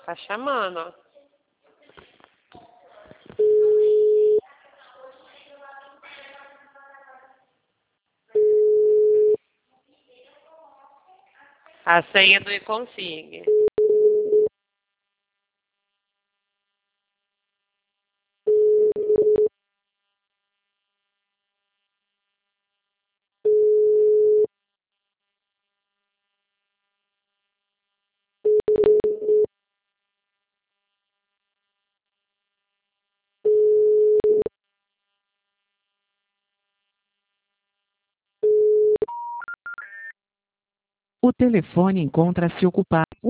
Tá chamando, ó. A senha do e-config. O telefone encontra-se ocupado.